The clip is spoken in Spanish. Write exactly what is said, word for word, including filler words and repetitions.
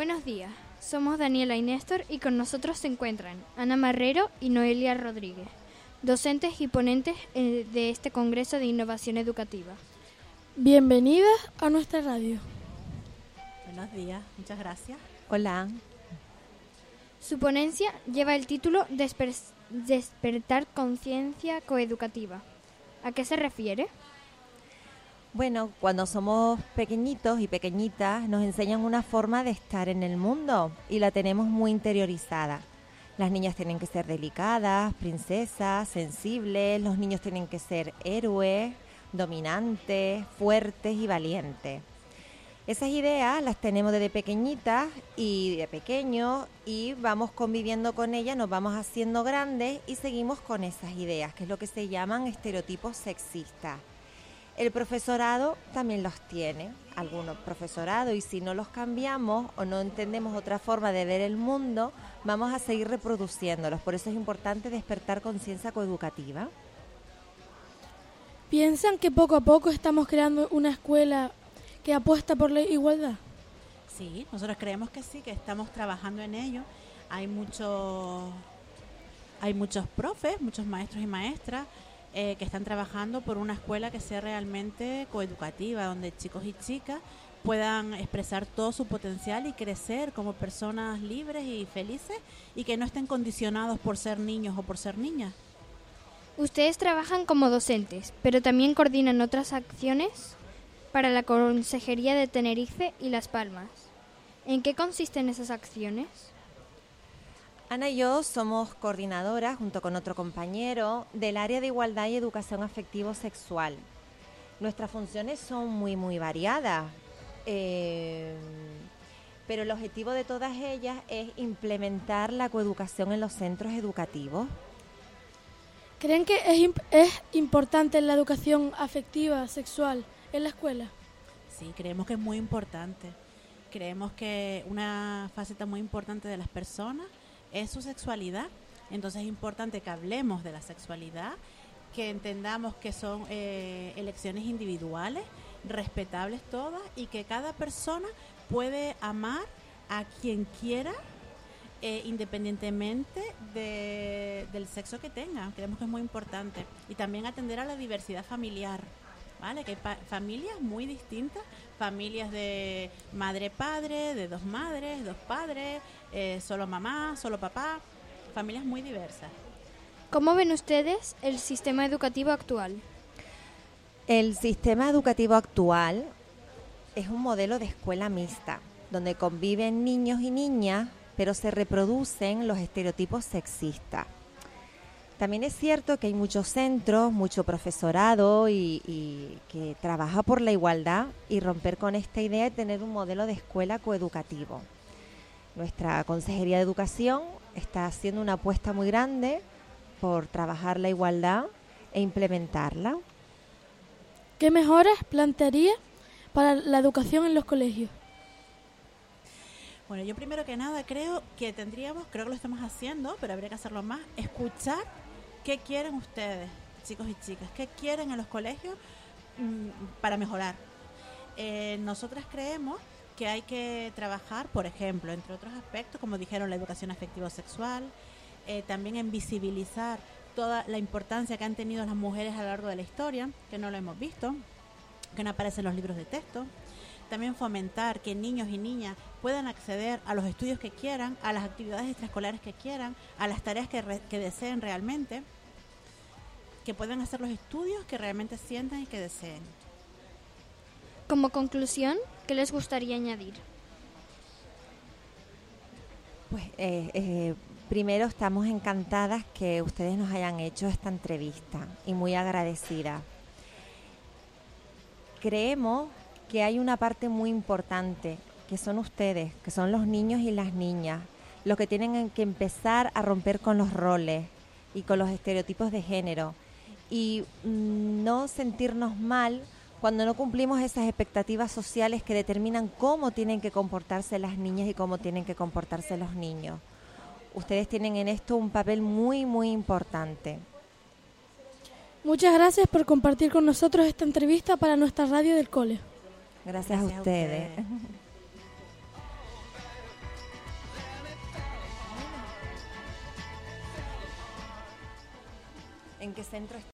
Buenos días, somos Daniela y Néstor y con nosotros se encuentran Ana Marrero y Noelia Rodríguez, docentes y ponentes de este Congreso de Innovación Educativa. Bienvenidas a nuestra radio. Buenos días, muchas gracias. Hola. Su ponencia lleva el título Desper- Despertar Conciencia Coeducativa. ¿A qué se refiere? Bueno, cuando somos pequeñitos y pequeñitas nos enseñan una forma de estar en el mundo y la tenemos muy interiorizada. Las niñas tienen que ser delicadas, princesas, sensibles, los niños tienen que ser héroes, dominantes, fuertes y valientes. Esas ideas las tenemos desde pequeñitas y de pequeños y vamos conviviendo con ellas, nos vamos haciendo grandes y seguimos con esas ideas, que es lo que se llaman estereotipos sexistas. El profesorado también los tiene, algunos profesorados, y si no los cambiamos o no entendemos otra forma de ver el mundo, vamos a seguir reproduciéndolos. Por eso es importante despertar conciencia coeducativa. ¿Piensan que poco a poco estamos creando una escuela que apuesta por la igualdad? Sí, nosotros creemos que sí, que estamos trabajando en ello. Hay muchos, hay muchos profes, muchos maestros y maestras eh, que están trabajando por una escuela que sea realmente coeducativa, donde chicos y chicas puedan expresar todo su potencial y crecer como personas libres y felices y que no estén condicionados por ser niños o por ser niñas. Ustedes trabajan como docentes, pero también coordinan otras acciones para la Consejería de Tenerife y Las Palmas. ¿En qué consisten esas acciones? Ana y yo somos coordinadoras, junto con otro compañero, del área de Igualdad y Educación Afectivo-Sexual. Nuestras funciones son muy, muy variadas, eh, pero el objetivo de todas ellas es implementar la coeducación en los centros educativos. ¿Creen que es, imp- es importante la educación afectiva, sexual, en la escuela? Sí, creemos que es muy importante. Creemos que una faceta muy importante de las personas es su sexualidad. Entonces es importante que hablemos de la sexualidad, que entendamos que son eh, elecciones individuales, respetables todas, y que cada persona puede amar a quien quiera, eh, independientemente de, del sexo que tenga. Creemos que es muy importante. Y también atender a la diversidad familiar. ¿Vale? Que hay pa- familias muy distintas, familias de madre-padre, de dos madres, dos padres, eh, solo mamá, solo papá, familias muy diversas. ¿Cómo ven ustedes el sistema educativo actual? El sistema educativo actual es un modelo de escuela mixta, donde conviven niños y niñas, pero se reproducen los estereotipos sexistas. También es cierto que hay muchos centros, mucho profesorado y, y que trabaja por la igualdad y romper con esta idea de tener un modelo de escuela coeducativo. Nuestra Consejería de Educación está haciendo una apuesta muy grande por trabajar la igualdad e implementarla. ¿Qué mejoras plantearía para la educación en los colegios? Bueno, yo primero que nada creo que tendríamos, creo que lo estamos haciendo, pero habría que hacerlo más, escuchar qué quieren ustedes, chicos y chicas, qué quieren en los colegios mmm, para mejorar. Eh, nosotras creemos que hay que trabajar, por ejemplo, entre otros aspectos, como dijeron, la educación afectivo-sexual, eh, también en visibilizar toda la importancia que han tenido las mujeres a lo largo de la historia, que no lo hemos visto, que no aparece en los libros de texto. También fomentar que niños y niñas puedan acceder a los estudios que quieran, a las actividades extraescolares que quieran, a las tareas que, re- que deseen realmente, que puedan hacer los estudios que realmente sientan y que deseen. Como conclusión, ¿qué les gustaría añadir? Pues eh, eh, primero estamos encantadas que ustedes nos hayan hecho esta entrevista y muy agradecidas. Creemos que hay una parte muy importante, que son ustedes, que son los niños y las niñas, los que tienen que empezar a romper con los roles y con los estereotipos de género y mm, no sentirnos mal cuando no cumplimos esas expectativas sociales que determinan cómo tienen que comportarse las niñas y cómo tienen que comportarse los niños. Ustedes tienen en esto un papel muy, muy importante. Muchas gracias por compartir con nosotros esta entrevista para nuestra radio del cole. Gracias, Gracias a ustedes. A ustedes. en qué centro